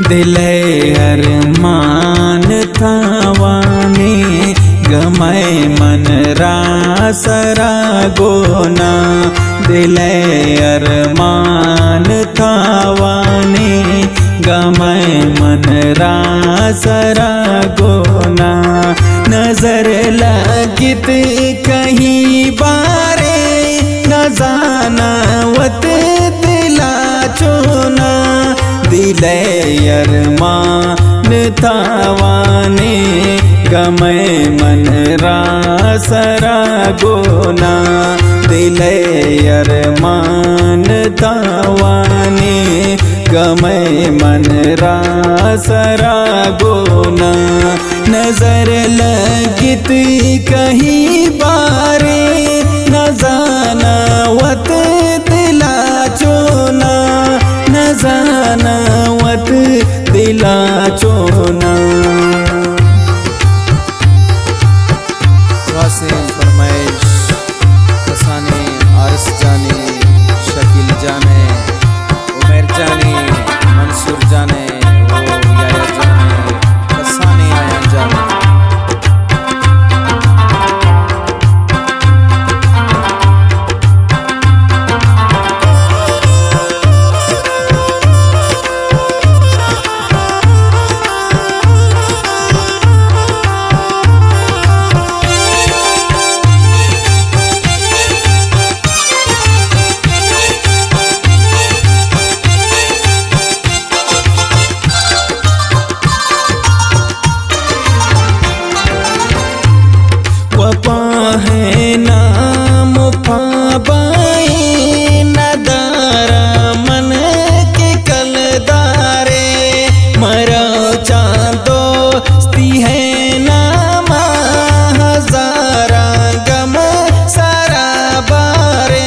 दिले अरमान थावाने गमय मन रासरा गोना। दिले अरमान थावाने गमय मन रासरा गोना। नजर लगित कहीं बारे न जाना वत दिला चोना। दिले अरमान थावाने गमय मन रासरा गोना। दिले अरमान थावाने गमय मन रासरा गोना। नजर लगित कहीं बारे न जाना वत दिला चोना। न जाना वत दिला चोना। वासिम फरमाइश कसाने आरस जाने शकील जाने उमर जाने मंसूर जाने ओ याया जाने कसाने आया जाने। वफा है नाम पाबाई नदारा मन के कलदारे। मरा चांदो स्ती है नामा हजारा गम सारा बारे।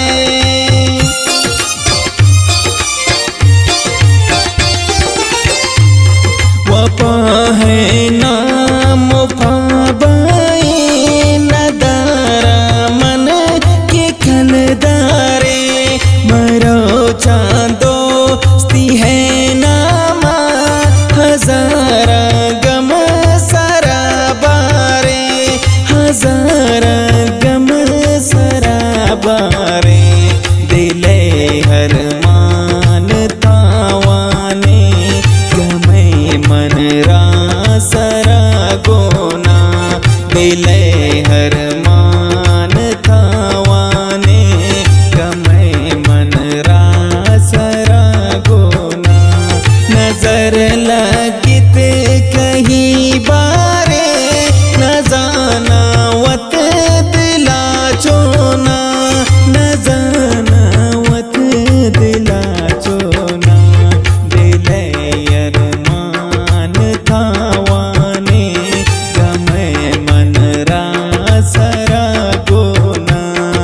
वफा है नाम पाबाई नदारा मन के खलदारे। मरो चांदो स्ती है नामा हजारा गम सारा बारे। हजारा गम सारा बारे। दिले अरमान थावाने गमय मन रासरा गोना। दिले अरमान थावाने गमय मन रासरा गोना। नजर लगित कहीं बारे न जाना वत दिला चोना। न जाना वत दिला चोना। दिले अरमान थावाने गमय मन रासरा गोना।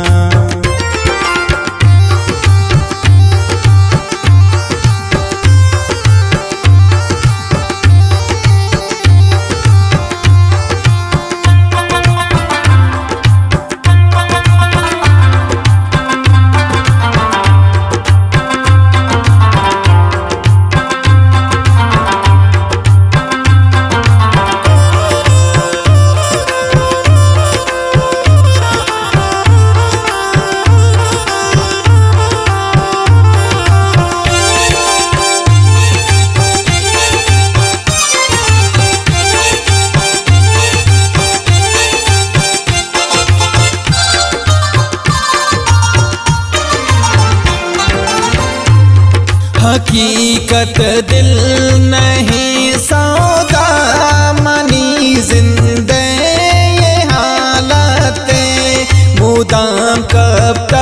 हकीकत दिल नहीं सौदा मनी जिंदे ये हालते। मुदाम कब्ता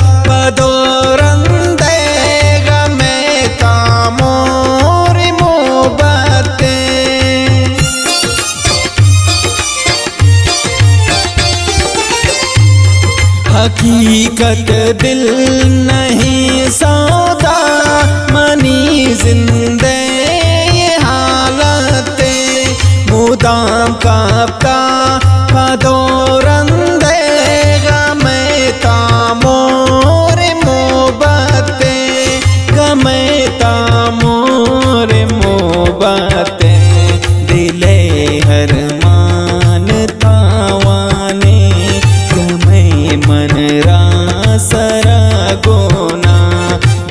पदोरंदे गमे तामोर मोहब्बते। हकीकत दिल नहीं सौदा मनी जिंदे ये हालते। मुदाम कापता पदोरंदे गमे तामोर मोहब्बते। गमे तामोर मोहब्बते।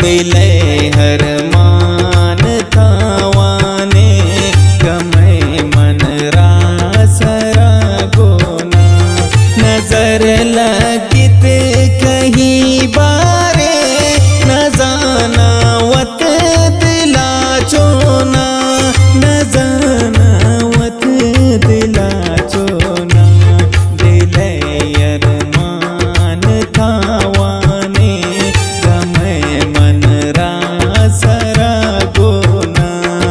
दिले हर मान थावाने गमय मन रासरा गोना नजर लगित कहीं बारे न जाना वत दिला चोना न जाना वत दिला चोना दिले अरमान थावाने गमय मन रासरा गोना।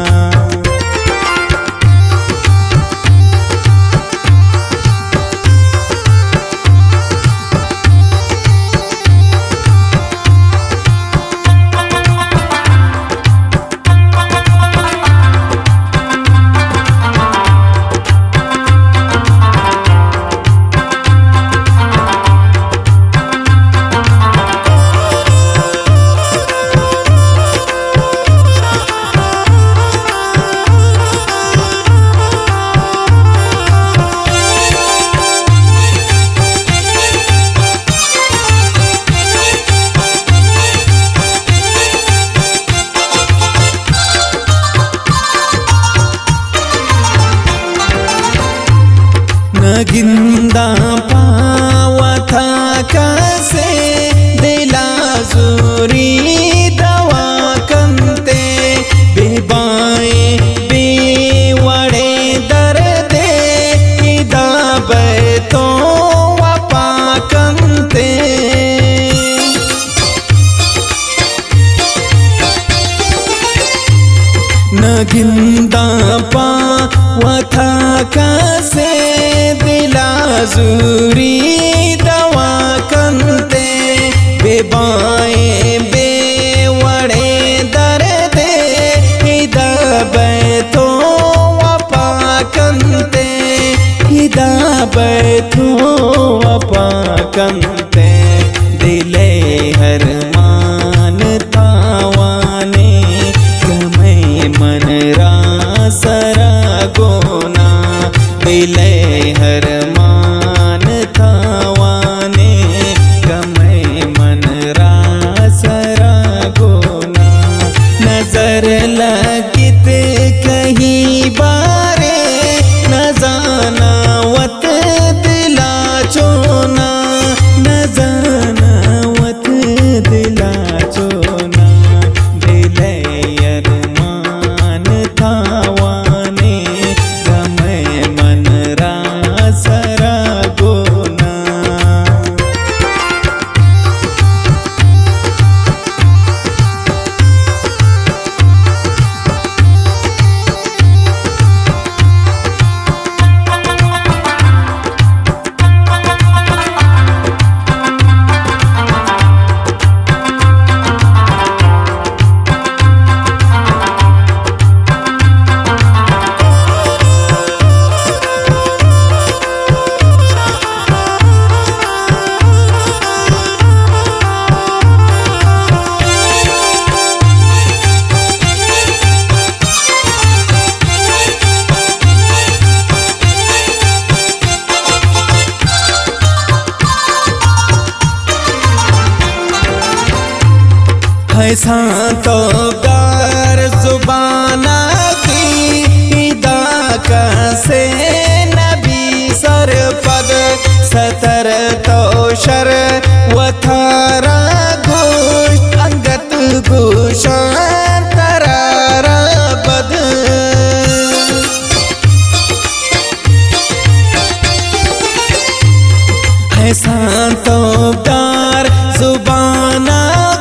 नगिंदा पावा था कैसे दिला जुरी दवा कंते बेबाए बेवड़े दर्दे दाबे तो वपा कंते नगिंदा पावा था कैसे दिला जुरी दवा कंते बेबाए बेवड़े दर्दे हिदाबे तो वपा कंते हिदाबे तो वपा कंते दिले हर मान थावाने गमय मन रासरा गोना दिले हर मान थावाने गमय मन रासरा गोना नजर लगित कहीं बारे न जाना वत दिला चोना न जाना वत दिला चोना दिले अरमान थावाने गमय मन रासरा गोना। ऐसा तो गार जुबाना की दाका से नबी सरपद सतर तो शर वथारा घोष अंगत घोषान तरारा बद ऐसा तो गार जुबाना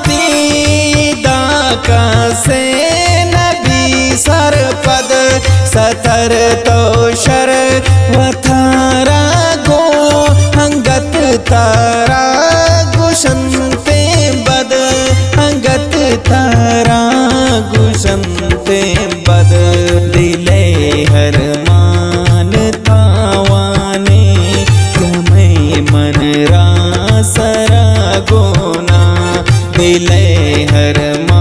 से नबी सरपद सतर तो शर वथारा गो अंगत तारा गुशंते बद अंगत तारा गुशंते बद दिले हर मान थावाने गमय मन रासरा गोना दिले हर